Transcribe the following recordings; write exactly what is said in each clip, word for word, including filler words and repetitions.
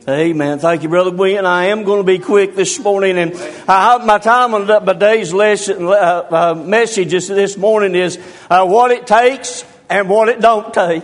Amen. Thank you, Brother William. I am going to be quick this morning, and I hope my time on my day's lesson, uh, uh, message this morning is uh, what it takes and what it don't take.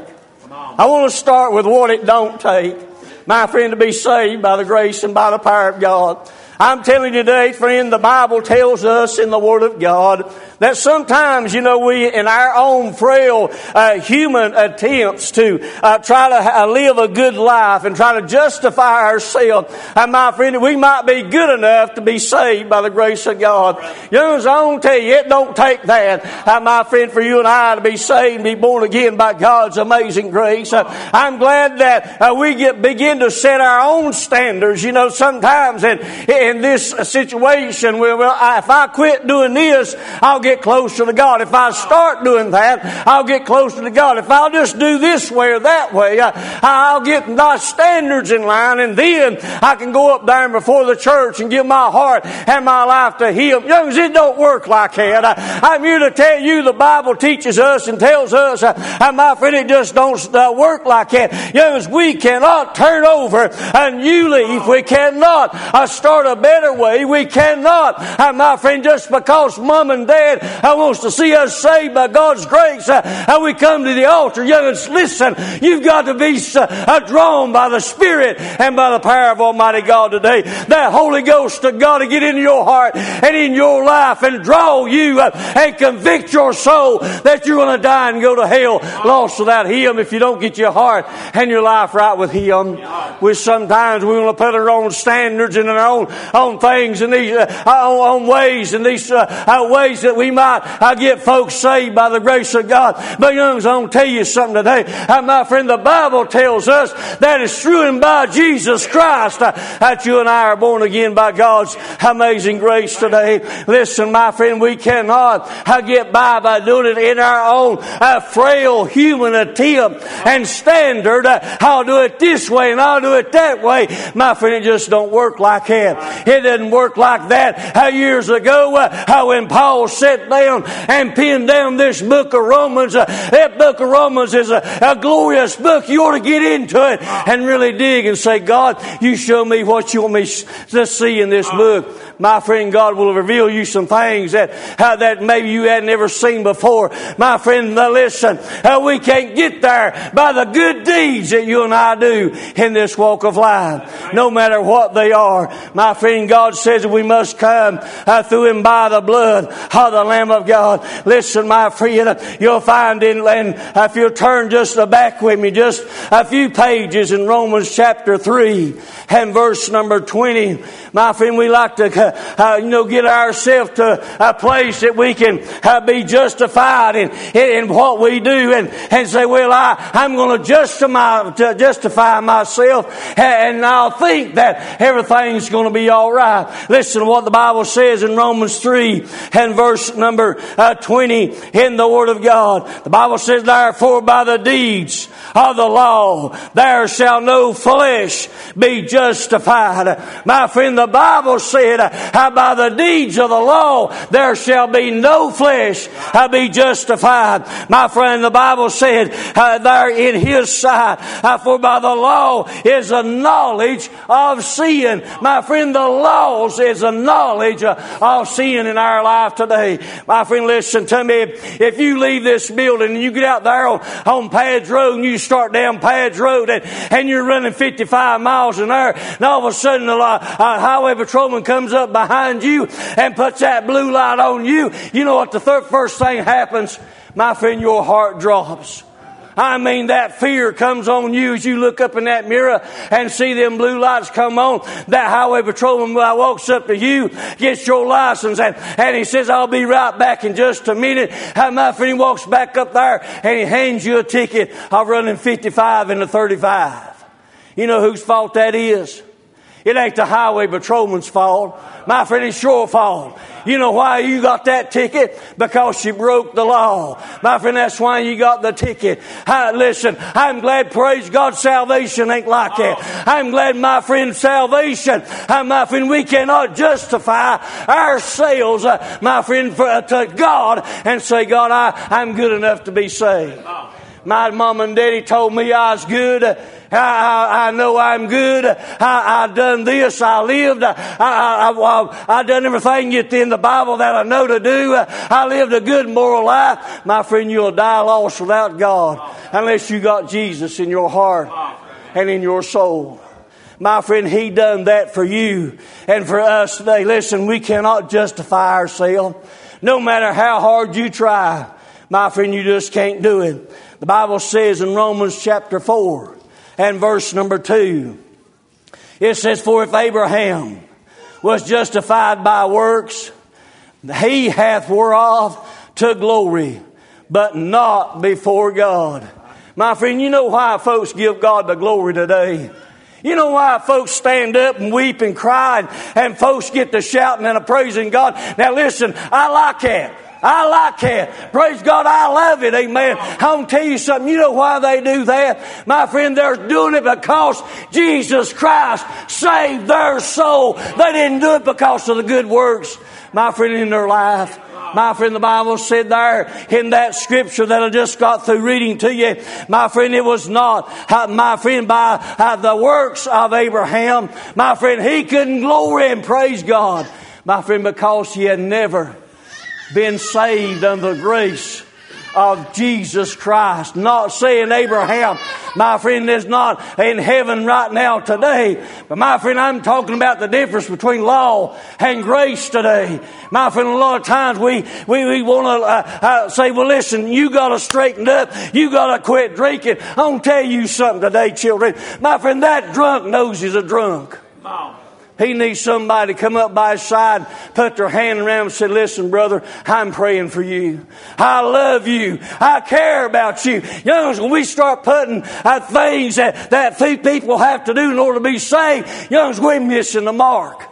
I want to start with what it don't take, my friend, to be saved by the grace and by the power of God. I'm telling you today, friend, the Bible tells us in the Word of God that sometimes, you know, we, in our own frail uh, human attempts to uh, try to uh, live a good life and try to justify ourselves, and my friend, we might be good enough to be saved by the grace of God. Young's, I want to tell you, it don't take that, uh, my friend, for you and I to be saved and be born again by God's amazing grace. Uh, I'm glad that uh, we get begin to set our own standards. You know, sometimes in, in this situation, where, well, I, if I quit doing this, I'll get closer to God. If I start doing that, I'll get closer to God. If I'll just do this way or that way, I'll get my standards in line, and then I can go up there before the church and give my heart and my life to Him. Young's, it don't work like that. I'm here to tell you the Bible teaches us and tells us, and my friend, it just don't work like that. Young's, we cannot turn over a new leaf. We cannot start a better way. We cannot, my friend, just because mom and dad I wants to see us saved by God's grace, uh, and we come to the altar. Youngins, listen, you've got to be uh, drawn by the Spirit and by the power of Almighty God today. That Holy Ghost of God to get into your heart and in your life and draw you uh, and convict your soul that you're going to die and go to hell lost without Him if you don't get your heart and your life right with Him. We sometimes we want to put our own standards and our own, own things and these uh, our own ways and these uh, our ways that we might uh, get folks saved by the grace of God. But young's, I want to tell you something today. Uh, my friend, the Bible tells us that it's true and by Jesus Christ uh, that you and I are born again by God's amazing grace today. Listen, my friend, we cannot uh, get by by doing it in our own uh, frail human attempt and standard. Uh, I'll do it this way and I'll do it that way. My friend, it just don't work like that. It didn't work like that uh, years ago uh, uh, when Paul sat down and penned down this book of Romans. Uh, that book of Romans is a, a glorious book. You ought to get into it and really dig and say, God, you show me what you want me to see in this book. My friend, God will reveal you some things that uh, that maybe you had never seen before. My friend, now listen, uh, we can't get there by the good deeds that you and I do in this walk of life, no matter what they are. My friend, God says that we must come uh, through Him by the blood of the Lamb of God. Listen, my friend, you'll find in, and if you'll turn just back with me, just a few pages in Romans chapter three and verse number twenty. My friend, we like to, uh, you know, get ourselves to a place that we can uh, be justified in, in, in what we do, and, and say, well, I, I'm going to justify, to justify myself, and I'll think that everything's going to be all right. Listen to what the Bible says in Romans three and verse number uh, twenty in the Word of God. The Bible says, therefore, by the deeds of the law, there shall no flesh be justified. My friend, the Bible said, uh, by the deeds of the law, there shall be no flesh uh, be justified. My friend, the Bible said, uh, there in His sight, uh, for by the law is a knowledge of sin. My friend, the laws is a knowledge uh, of sin in our life today. My friend, listen to me. If you leave this building and you get out there on, on Pads Road and you start down Pads Road and, and you're running fifty-five miles an hour, and all of a sudden a, a highway patrolman comes up behind you and puts that blue light on you, you know what the third, first thing happens? My friend, your heart drops. I mean, that fear comes on you as you look up in that mirror and see them blue lights come on. That highway patrolman walks up to you, gets your license, and, and he says, I'll be right back in just a minute. And my friend, he walks back up there and he hands you a ticket of running fifty-five into thirty-five. You know whose fault that is? It ain't the highway patrolman's fault. My friend, it's your fault. You know why you got that ticket? Because you broke the law. My friend, that's why you got the ticket. I, listen, I'm glad, praise God, salvation ain't like that. I'm glad, my friend, salvation, uh, my friend, we cannot justify ourselves, uh, my friend, for, uh, to God and say, God, I, I'm good enough to be saved. My mom and daddy told me I was good. I, I, I know I'm good. I, I done this. I lived. I, I, I, I done everything in the Bible that I know to do. I lived a good moral life. My friend, you'll die lost without God unless you got Jesus in your heart and in your soul. My friend, He done that for you and for us today. Listen, we cannot justify ourselves. No matter how hard you try, my friend, you just can't do it. The Bible says in Romans chapter four and verse number two, it says, for if Abraham was justified by works, he hath whereof to glory, but not before God. My friend, you know why folks give God the glory today? You know why folks stand up and weep and cry and, and folks get to shouting and a praising God? Now listen, I like that. I like that. Praise God, I love it. Amen. I'm going to tell you something. You know why they do that? My friend, they're doing it because Jesus Christ saved their soul. They didn't do it because of the good works, my friend, in their life. My friend, the Bible said there in that scripture that I just got through reading to you, my friend, it was not, my friend, by the works of Abraham. My friend, he couldn't glory and praise God. My friend, because he had never been saved under the grace of Jesus Christ. Not saying Abraham, my friend, is not in heaven right now today. But my friend, I'm talking about the difference between law and grace today. My friend, a lot of times we, we, we want to uh, uh, say, well, listen, you got to straighten up. You got to quit drinking. I'm going to tell you something today, children. My friend, that drunk knows he's a drunk. Mom. He needs somebody to come up by his side, put their hand around him and say, listen, brother, I'm praying for you. I love you. I care about you. Youngers, when we start putting uh, things that, that people have to do in order to be saved, youngers, we're missing the mark.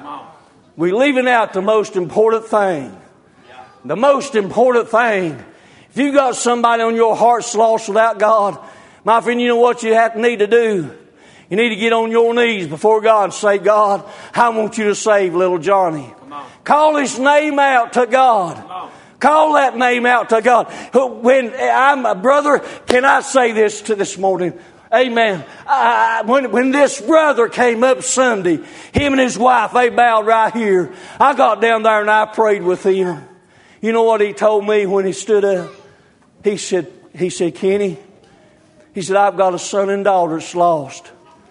We're leaving out the most important thing. The most important thing. If you've got somebody on your heart's lost without God, my friend, you know what you have to need to do? You need to get on your knees before God and say, God, I want you to save little Johnny. Call his name out to God. Call that name out to God. When I'm a brother, can I say this to this morning? Amen. I, when, when this brother came up Sunday, him and his wife, they bowed right here. I got down there and I prayed with him. You know what he told me when he stood up? He said, he said, Kenny, he said, I've got a son and daughter that's lost.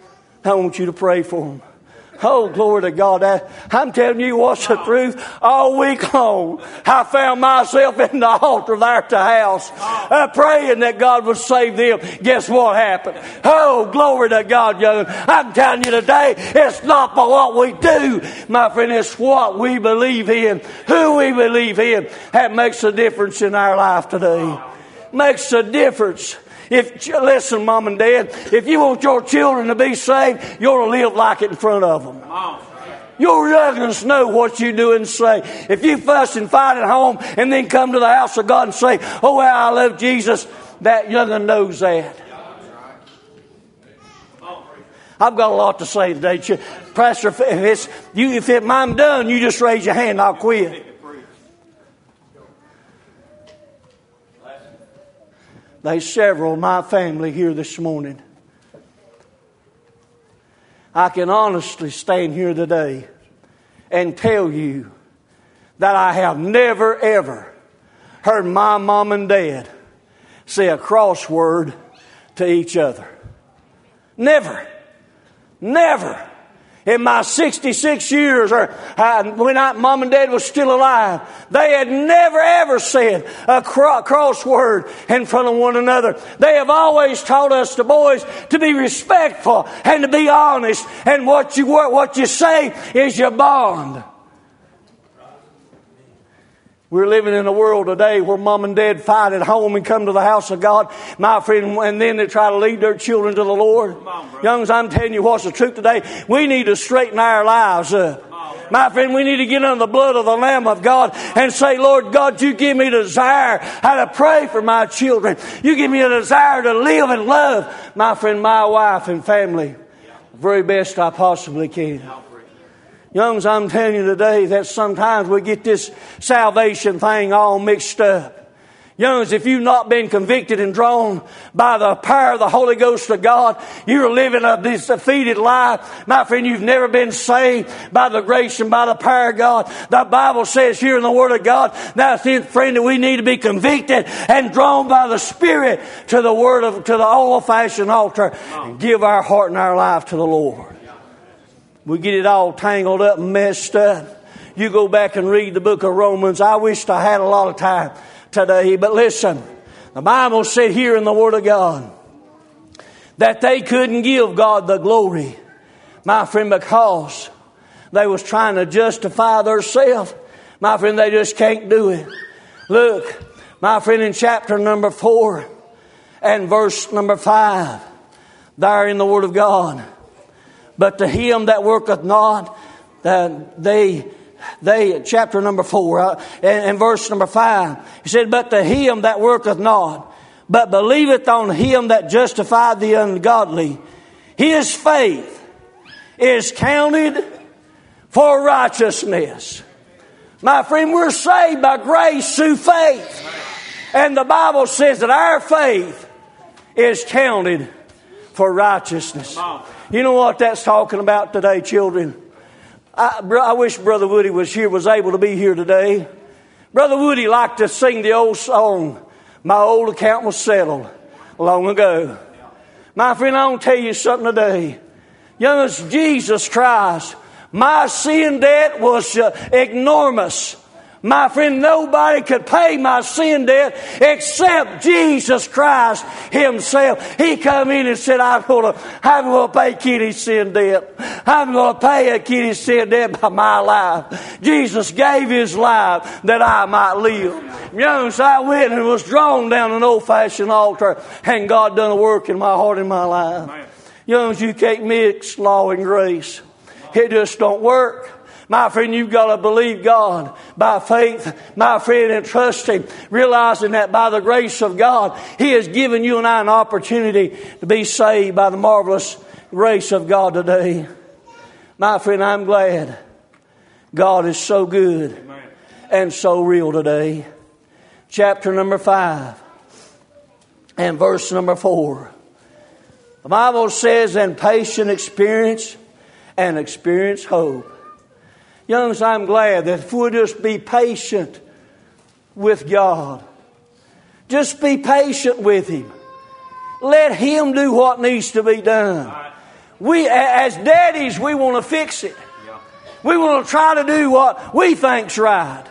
I want you to pray for them. Oh, glory to God. I, I'm telling you what's the truth. All week long, I found myself in the altar there at the house, uh, praying that God would save them. Guess what happened? Oh, glory to God, young. I'm telling you today, it's not by what we do, my friend. It's what we believe in, who we believe in. That makes a difference in our life today. Makes a difference. If, listen, Mom and Dad, if you want your children to be saved, you ought to live like it in front of them. Your youngins know what you do and say. If you fuss and fight at home and then come to the house of God and say, oh, well, I love Jesus, that youngin knows that. I've got a lot to say today. Pastor, if, it's, you, if it, I'm done, you just raise your hand, I'll quit. There's several of my family here this morning. I can honestly stand here today and tell you that I have never, ever heard my mom and dad say a crossword to each other. Never. Never. In my sixty-six years, or uh, when I, Mom and Dad was still alive, they had never ever said a cro- crossword in front of one another. They have always taught us, the boys, to be respectful and to be honest. And what you what you say is your bond. We're living in a world today where Mom and Dad fight at home and come to the house of God, my friend, and then they try to lead their children to the Lord. On, youngs, I'm telling you what's the truth today. We need to straighten our lives up. On, my friend, we need to get under the blood of the Lamb of God and say, Lord God, you give me the desire how to pray for my children. You give me a desire to live and love, my friend, my wife and family the very best I possibly can. Youngs, I'm telling you today that sometimes we get this salvation thing all mixed up. Young's, if you've not been convicted and drawn by the power of the Holy Ghost of God, you're living a defeated life. My friend, you've never been saved by the grace and by the power of God. The Bible says here in the Word of God, now, friend, that we need to be convicted and drawn by the Spirit to the Word of, to the old-fashioned altar and give our heart and our life to the Lord. We get it all tangled up and messed up. You go back and read the book of Romans. I wished I had a lot of time today, but listen, the Bible said here in the Word of God that they couldn't give God the glory, my friend, because they was trying to justify themselves. My friend, they just can't do it. Look, my friend, in chapter number four and verse number five, there in the Word of God, but to him that worketh not, that they They, chapter number four, uh, and, and verse number five, he said, but to him that worketh not, but believeth on him that justified the ungodly, his faith is counted for righteousness. My friend, we're saved by grace through faith. And the Bible says that our faith is counted for righteousness. You know what that's talking about today, children? I, I wish Brother Woody was here, was able to be here today. Brother Woody liked to sing the old song, My Old Account Was Settled, long ago. My friend, I want to tell you something today. Young as Jesus Christ, my sin debt was uh, enormous. My friend, nobody could pay my sin debt except Jesus Christ Himself. He come in and said, I'm going to, I'm going to pay Kitty's sin debt. I'm going to pay a Kitty's sin debt by my life. Jesus gave His life that I might live. Young, so I went and was drawn down an old-fashioned altar, and God done a work in my heart and my life. Young, you can't mix law and grace. It just don't work. My friend, you've got to believe God by faith, my friend, and trust Him, realizing that by the grace of God, He has given you and I an opportunity to be saved by the marvelous grace of God today. My friend, I'm glad God is so good and so real today. Chapter number five and verse number four. The Bible says, and patient experience and experience hope. Youngs, I'm glad that if we'll just be patient with God, just be patient with Him. Let Him do what needs to be done. We, as daddies, we want to fix it. We want to try to do what we think's right.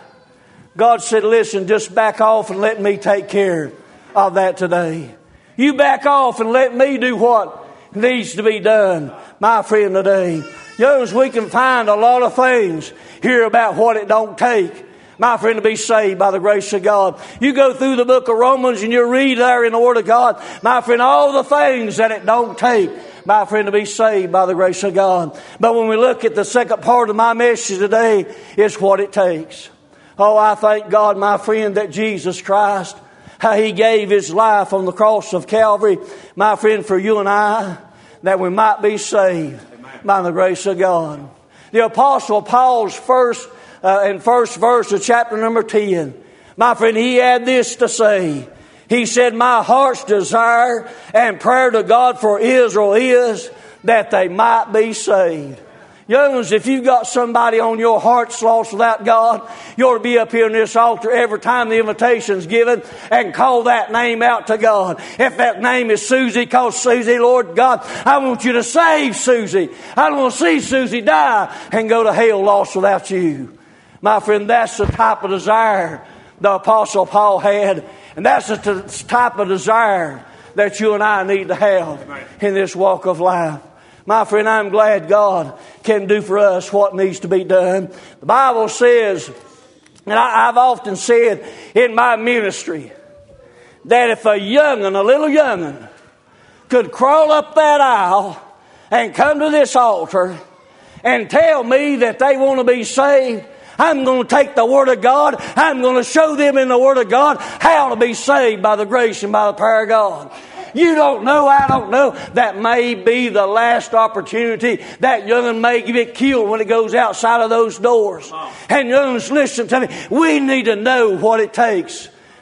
God said, listen, just back off and let me take care of that today. You back off and let me do what needs to be done, my friend, today. Young's, we can find a lot of things here about what it don't take, my friend, to be saved by the grace of God. You go through the book of Romans and you read there in the Word of God, my friend, all the things that it don't take, my friend, to be saved by the grace of God. But when we look at the second part of my message today, it's what it takes. Oh, I thank God, my friend, that Jesus Christ, how He gave His life on the cross of Calvary, my friend, for you and I, that we might be saved by the grace of God. The Apostle Paul's first uh, and first verse of chapter number ten, my friend, he had this to say. He said, my heart's desire and prayer to God for Israel is that they might be saved. Young's, if you've got somebody on your heart's lost without God, you ought to be up here in this altar every time the invitation's given and call that name out to God. If that name is Susie, call Susie, Lord God, I want you to save Susie. I don't want to see Susie die and go to hell lost without you. My friend, that's the type of desire the Apostle Paul had. And that's the type of desire that you and I need to have in this walk of life. My friend, I'm glad God can do for us what needs to be done. The Bible says, and I, I've often said in my ministry, that if a young'un, a little young'un, could crawl up that aisle and come to this altar and tell me that they want to be saved, I'm going to take the Word of God. I'm going to show them in the Word of God how to be saved by the grace and by the power of God. You don't know, I don't know. That may be the last opportunity. That young'un may get killed when it goes outside of those doors. And young'uns, listen to me. We need to know what it takes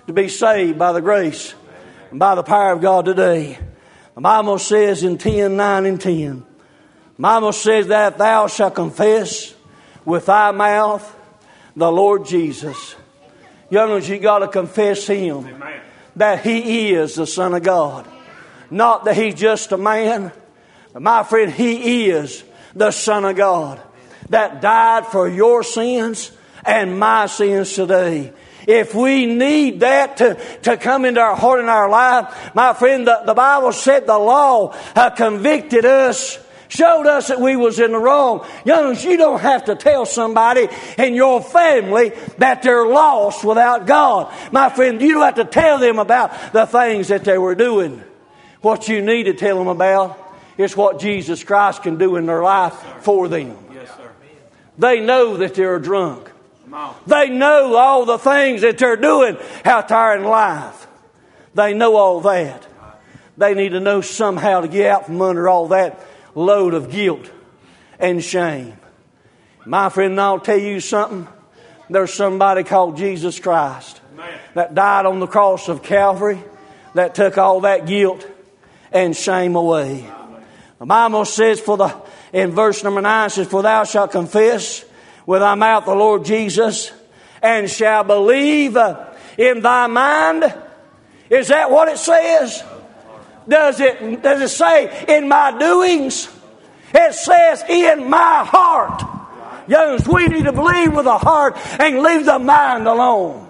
to be saved by the grace and by the power of God today. The Bible says in ten, nine and ten, the Bible says that thou shalt confess with thy mouth the Lord Jesus. Young ones, you got to confess Him. Amen. That He is the Son of God. Not that He's just a man. But my friend, He is the Son of God that died for your sins and my sins today. If we need that to, to come into our heart and our life, my friend, the, the Bible said the law uh, convicted us, showed us that we was in the wrong. Young's, you don't have to tell somebody in your family that they're lost without God. My friend, you don't have to tell them about the things that they were doing. What you need to tell them about is what Jesus Christ can do in their life for them. Yes, sir. They know that they're drunk. They know all the things that they're doing out there in life. They know all that. They need to know somehow to get out from under all that load of guilt and shame. My friend, I'll tell you something. There's somebody called Jesus Christ that died on the cross of Calvary that took all that guilt and shame away. The Bible says for the in verse number nine, it says, for thou shalt confess with thy mouth the Lord Jesus, and shall believe in thy mind. Is that what it says? Does it, does it say in my doings? It says in my heart. Young's, we need to believe with the heart and leave the mind alone.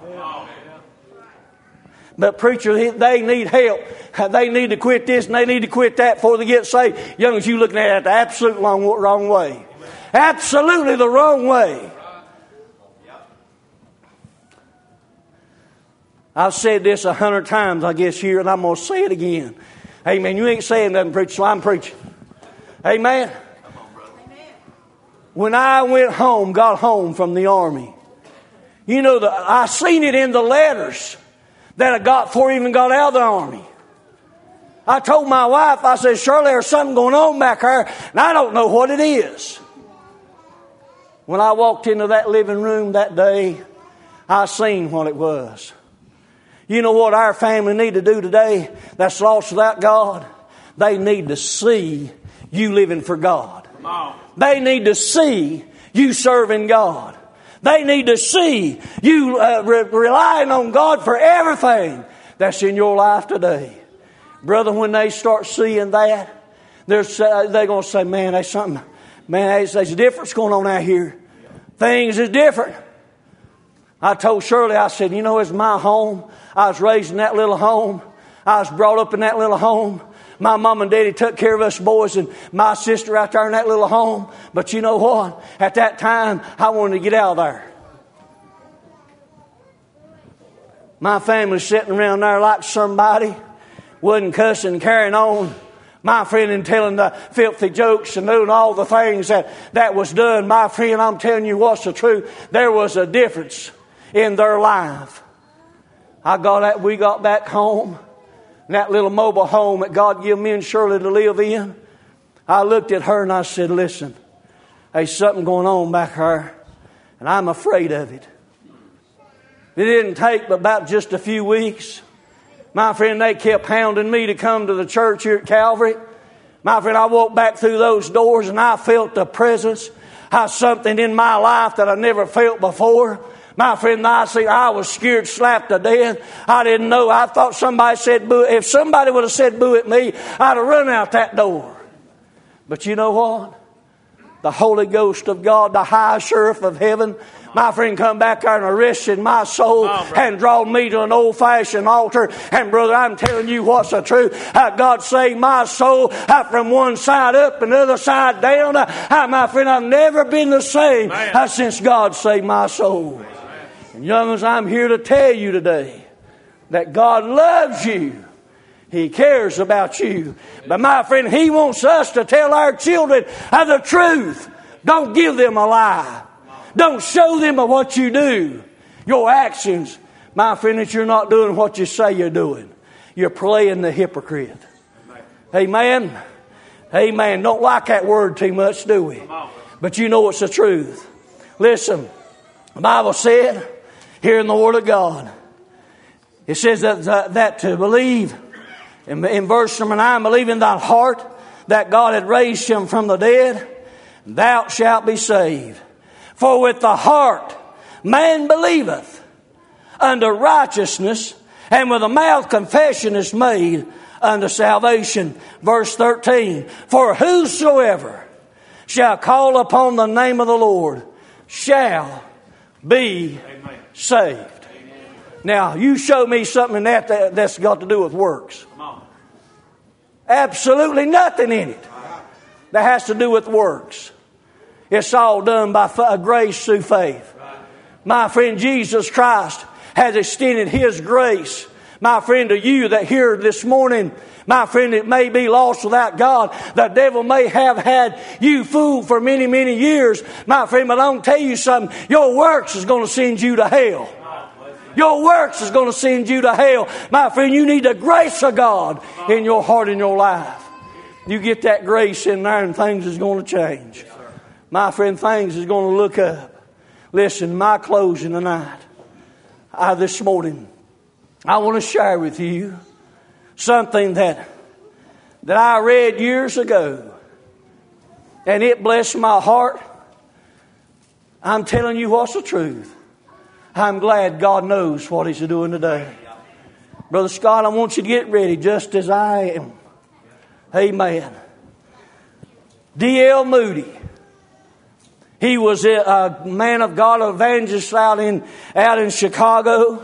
But preacher, they need help. They need to quit this and they need to quit that before they get saved. Young's, you looking at it the absolute wrong, wrong way. Absolutely the wrong way. I've said this a hundred times, I guess, here, and I'm going to say it again. Amen. You ain't saying nothing, preacher, so I'm preaching. Amen. When I went home, got home from the army, you know, the, I seen it in the letters that I got before I even got out of the army. I told my wife, I said, surely there's something going on back there, and I don't know what it is. When I walked into that living room that day, I seen what it was. You know what our family need to do today that's lost without God? They need to see you living for God. They need to see you serving God. They need to see you uh, re- relying on God for everything that's in your life today. Brother, when they start seeing that, they're, uh, they're going to say, man, there's something, man, there's, there's a difference going on out here. Things is different. I told Shirley, I said, you know, it's my home. I was raised in that little home. I was brought up in that little home. My mom and daddy took care of us boys and my sister out there in that little home. But you know what? At that time, I wanted to get out of there. My family sitting around there like somebody, wasn't cussing, carrying on. My friend, and telling the filthy jokes and doing all the things that, that was done. My friend, I'm telling you what's the truth. There was a difference in their life. I got that, we got back home. That little mobile home that God gave me and Shirley to live in. I looked at her and I said, listen, there's something going on back there, and I'm afraid of it. It didn't take but about just a few weeks. My friend, they kept hounding me to come to the church here at Calvary. My friend, I walked back through those doors and I felt the presence of something in my life that I never felt before. My friend, I see, I was scared slapped to death. I didn't know. I thought somebody said boo. If somebody would have said boo at me, I'd have run out that door. But you know what? The Holy Ghost of God, the high sheriff of heaven, my friend, come back there and arrested my soul oh, and drawn me to an old-fashioned altar. And brother, I'm telling you what's the truth. Uh, God saved my soul uh, from one side up and the other side down. Uh, my friend, I've never been the same uh, since God saved my soul. And young ones, I'm here to tell you today that God loves you. He cares about you. But my friend, He wants us to tell our children the truth. Don't give them a lie. Don't show them what you do. Your actions, my friend, that you're not doing what you say you're doing. You're playing the hypocrite. Amen. Amen. Don't like that word too much, do we? But you know it's the truth. Listen, the Bible said here in the Word of God, It says that, that, that to believe, in, in verse number nine, believe in thy heart that God had raised him from the dead, thou shalt be saved. For with the heart man believeth unto righteousness, and with the mouth confession is made unto salvation. Verse thirteen, for whosoever shall call upon the name of the Lord shall be Amen. Saved. Amen. Now, you show me something in that, that that's got to do with works. Absolutely nothing in it that has to do with works. It's all done by grace through faith. My friend, Jesus Christ has extended His grace, my friend, to you that hear this morning. My friend, it may be lost without God. The devil may have had you fooled for many, many years. My friend, but I'm going to tell you something. Your works is going to send you to hell. Your works is going to send you to hell. My friend, you need the grace of God in your heart and your life. You get that grace in there and things is going to change. My friend, things is going to look up. Listen, my closing tonight, I, this morning, I want to share with you something that that I read years ago, and it blessed my heart. I'm telling you what's the truth. I'm glad God knows what He's doing today. Brother Scott, I want you to get ready just as I am. Amen. D L Moody. He was a man of God, an evangelist out in, out in Chicago.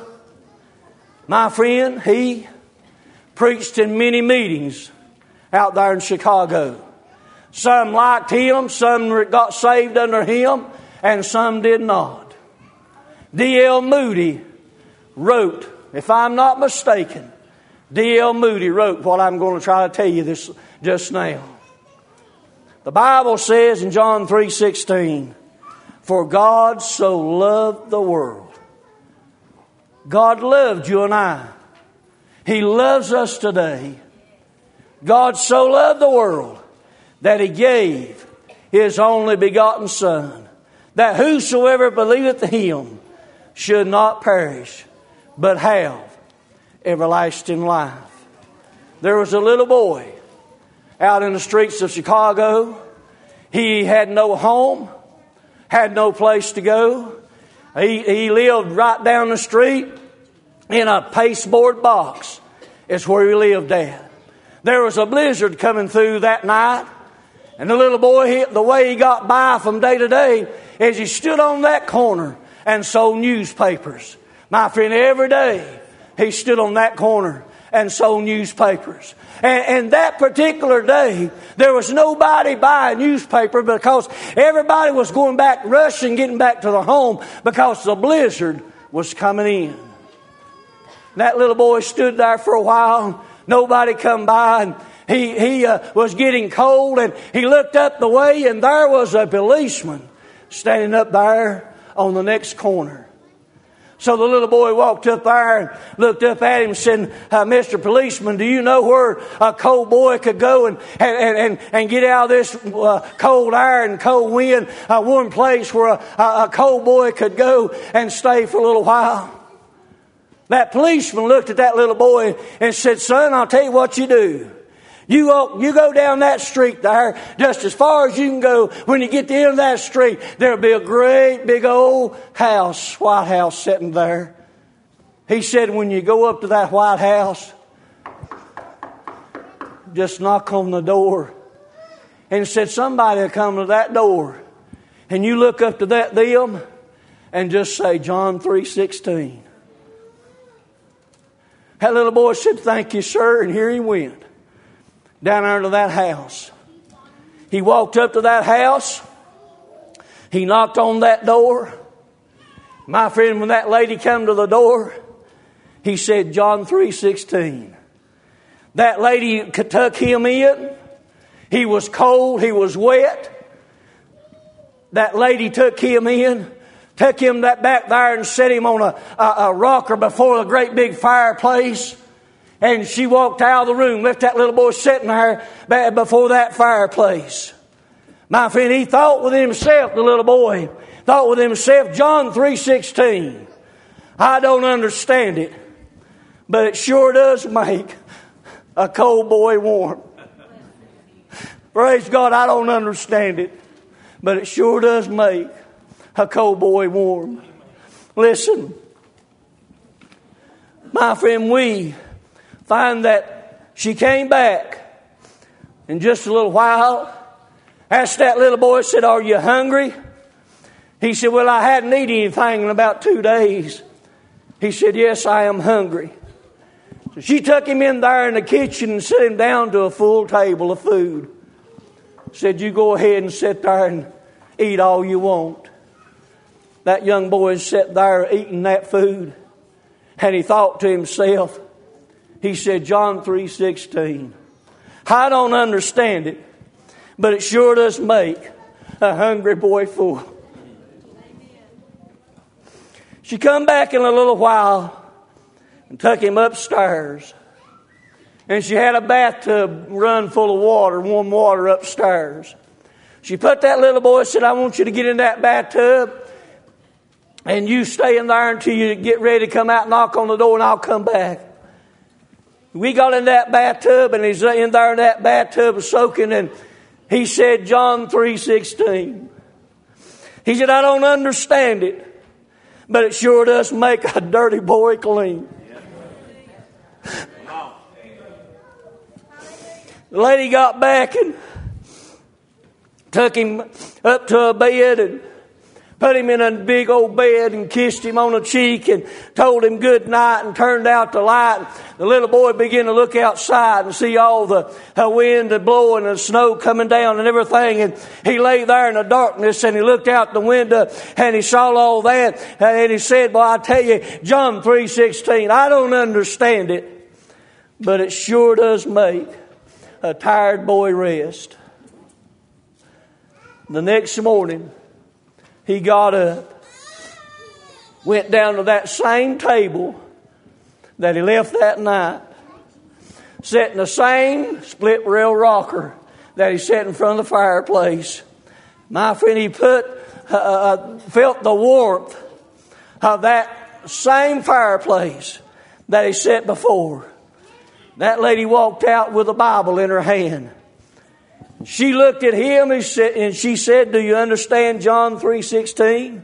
My friend, he preached in many meetings out there in Chicago. Some liked him, some got saved under him, and some did not. D L Moody wrote, if I'm not mistaken, D L Moody wrote what I'm going to try to tell you this just now. The Bible says in John three sixteen, for God so loved the world. God loved you and I. He loves us today. God so loved the world that He gave His only begotten Son, that whosoever believeth in Him should not perish, but have everlasting life. There was a little boy out in the streets of Chicago. He had no home, had no place to go. He, he lived right down the street in a pasteboard box. It's where he lived at. There was a blizzard coming through that night, and the little boy, he, the way he got by from day to day is he stood on that corner and sold newspapers. My friend, every day he stood on that corner and sold newspapers. And, and that particular day, there was nobody buying newspaper because everybody was going back, rushing, getting back to their home because the blizzard was coming in. That little boy stood there for a while. Nobody come by, and he he uh, was getting cold, and he looked up the way, and there was a policeman standing up there on the next corner. So the little boy walked up there and looked up at him and said, uh, Mister Policeman, do you know where a cold boy could go and and, and, and get out of this uh, cold air and cold wind? Uh, one place where a, a cold boy could go and stay for a little while. That policeman looked at that little boy and said, son, I'll tell you what you do. You go, you go down that street there, just as far as you can go. When you get to the end of that street, there'll be a great big old house, White House sitting there. He said, when you go up to that White House, just knock on the door. And he said, somebody will come to that door. And you look up to that them and just say, John three sixteen. That little boy said, thank you, sir. And here he went. Down there to that house. He walked up to that house. He knocked on that door. My friend, when that lady came to the door, he said, John three sixteen. That lady took him in. He was cold. He was wet. That lady took him in. Took him that back there and set him on a, a, a rocker before a great big fireplace. And she walked out of the room, left that little boy sitting there before that fireplace. My friend, he thought within himself, the little boy, thought within himself, John three sixteen. I don't understand it, but it sure does make a cold boy warm. Praise God, I don't understand it, but it sure does make a cold boy warm. Listen, my friend, we find that she came back in just a little while, asked that little boy, said, "Are you hungry?" He said, "Well, I hadn't eaten anything in about two days. He said, "Yes, I am hungry." So she took him in there in the kitchen and set him down to a full table of food. Said, "You go ahead and sit there and eat all you want." That young boy sat there eating that food, and he thought to himself, he said, John three sixteen. I don't understand it, but it sure does make a hungry boy full. She come back in a little while and took him upstairs. And she had a bathtub run full of water, warm water upstairs. She put that little boy, said, "I want you to get in that bathtub and you stay in there until you get ready to come out and knock on the door and I'll come back." We got in that bathtub and he's in there in that bathtub soaking, and he said John three sixteen. He said, "I don't understand it, but it sure does make a dirty boy clean." The lady got back and took him up to a bed and put him in a big old bed and kissed him on the cheek and told him good night and turned out the light. The little boy began to look outside and see all the, the wind blowing and the snow coming down and everything. And he lay there in the darkness and he looked out the window and he saw all that. And he said, "Well, I tell you, John three sixteen, I don't understand it, but it sure does make a tired boy rest." The next morning, he got up, went down to that same table that he left that night, sat in the same split rail rocker that he sat in front of the fireplace. My friend, he put, uh, uh, felt the warmth of that same fireplace that he sat before. That lady walked out with a Bible in her hand. She looked at him and she said, "Do you understand John three sixteen?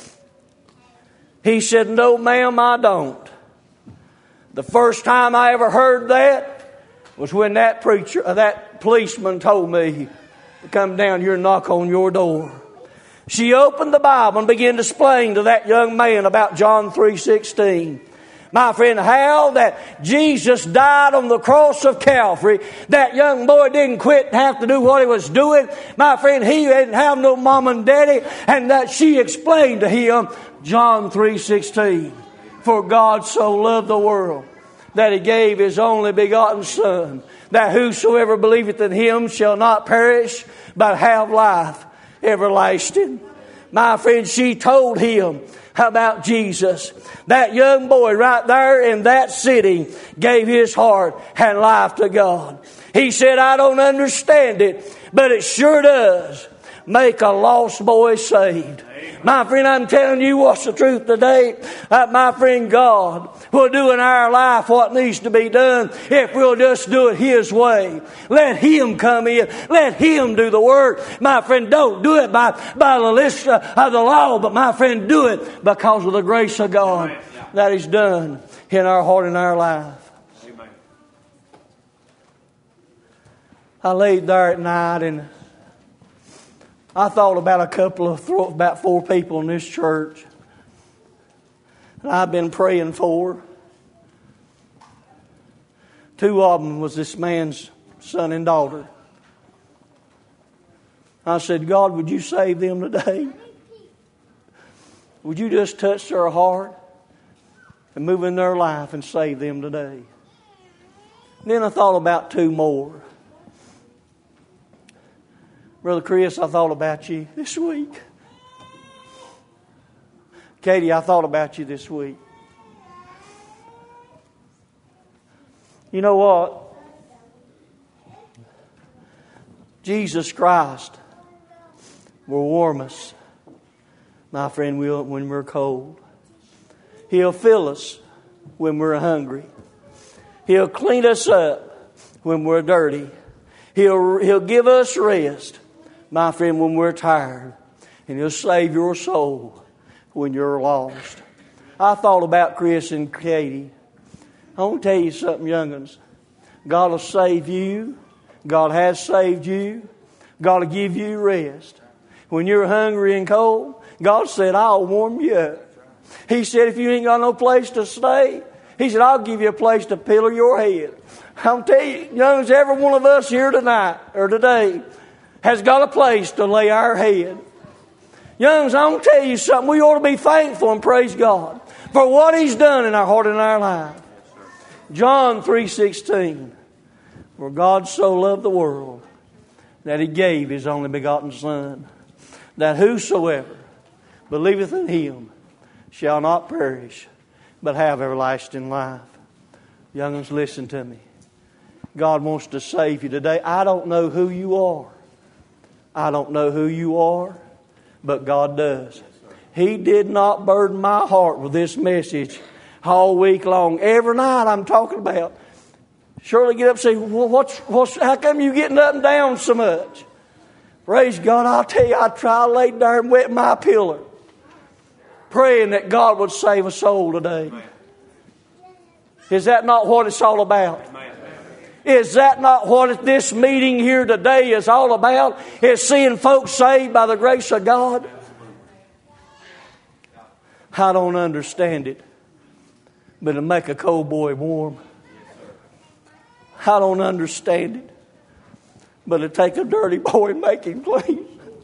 He said, "No, ma'am, I don't." The first time I ever heard that was when that preacher, uh, that policeman told me to come down here and knock on your door. She opened the Bible and began to explain to that young man about John three sixteen. My friend, how that Jesus died on the cross of Calvary. That young boy didn't quit and have to do what he was doing. My friend, he didn't have no mom and daddy. And that she explained to him John three sixteen. For God so loved the world that he gave his only begotten Son, that whosoever believeth in him shall not perish, but have life everlasting. My friend, she told him about Jesus. That young boy right there in that city gave his heart and life to God. He said, "I don't understand it, but it sure does make a lost boy saved." My friend, I'm telling you what's the truth today. Uh, my friend, God will do in our life what needs to be done if we'll just do it His way. Let Him come in. Let Him do the work. My friend, don't do it by, by the list of the law, but my friend, do it because of the grace of God that He's done in our heart and our life. Amen. I laid there at night and I thought about a couple of, about four people in this church that I've been praying for. Two of them was this man's son and daughter. I said, "God, would you save them today? Would you just touch their heart and move in their life and save them today?" And then I thought about two more. Brother Chris, I thought about you this week. Katie, I thought about you this week. You know what? Jesus Christ will warm us, my friend, when we're cold. He'll fill us when we're hungry. He'll clean us up when we're dirty. He'll, he'll give us rest, my friend, when we're tired. And He'll save your soul when you're lost. I thought about Chris and Katie. I want to tell you something, young'uns. God will save you. God has saved you. God will give you rest. When you're hungry and cold, God said, I'll warm you up. He said, if you ain't got no place to stay, He said, I'll give you a place to pillow your head. I'll tell you, young'uns, every one of us here tonight or today has got a place to lay our head. Young'uns, I'm going to tell you something. We ought to be thankful and praise God for what He's done in our heart and our life. John three sixteen. For God so loved the world that He gave His only begotten Son, that whosoever believeth in Him shall not perish, but have everlasting life. Young'uns, listen to me. God wants to save you today. I don't know who you are. I don't know who you are, but God does. He did not burden my heart with this message all week long. Every night I'm talking about. Shirley get up and say, well, what's, what's, how come you getting up and down so much? Praise God, I'll tell you, I try to lay there and wet my pillow, praying that God would save a soul today. Is that not what it's all about? Is that not what this meeting here today is all about? Is seeing folks saved by the grace of God? I don't understand it, but it'll make a cold boy warm. I don't understand it, but it'll take a dirty boy and make him clean.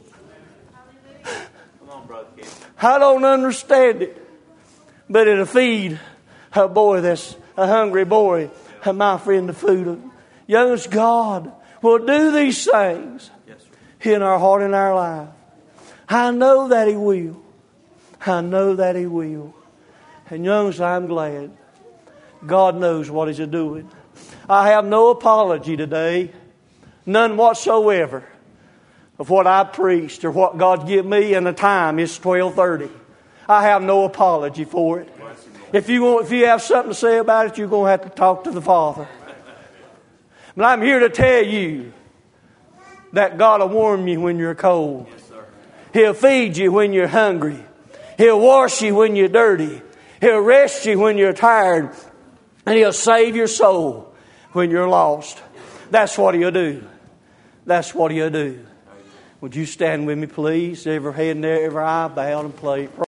I don't understand it, but it'll feed a boy that's a hungry boy, and my friend, the food of youngest. God will do these things in our heart and our life. I know that He will. I know that He will. And youngest, I'm glad. God knows what He's doing. I have no apology today, none whatsoever, of what I preached or what God give me, and the time is twelve thirty. I have no apology for it. If you want, if you have something to say about it, you're going to have to talk to the Father. But I'm here to tell you that God will warm you when you're cold. He'll feed you when you're hungry. He'll wash you when you're dirty. He'll rest you when you're tired. And He'll save your soul when you're lost. That's what He'll do. That's what He'll do. Would you stand with me, please? Every head and every eye bowed and play.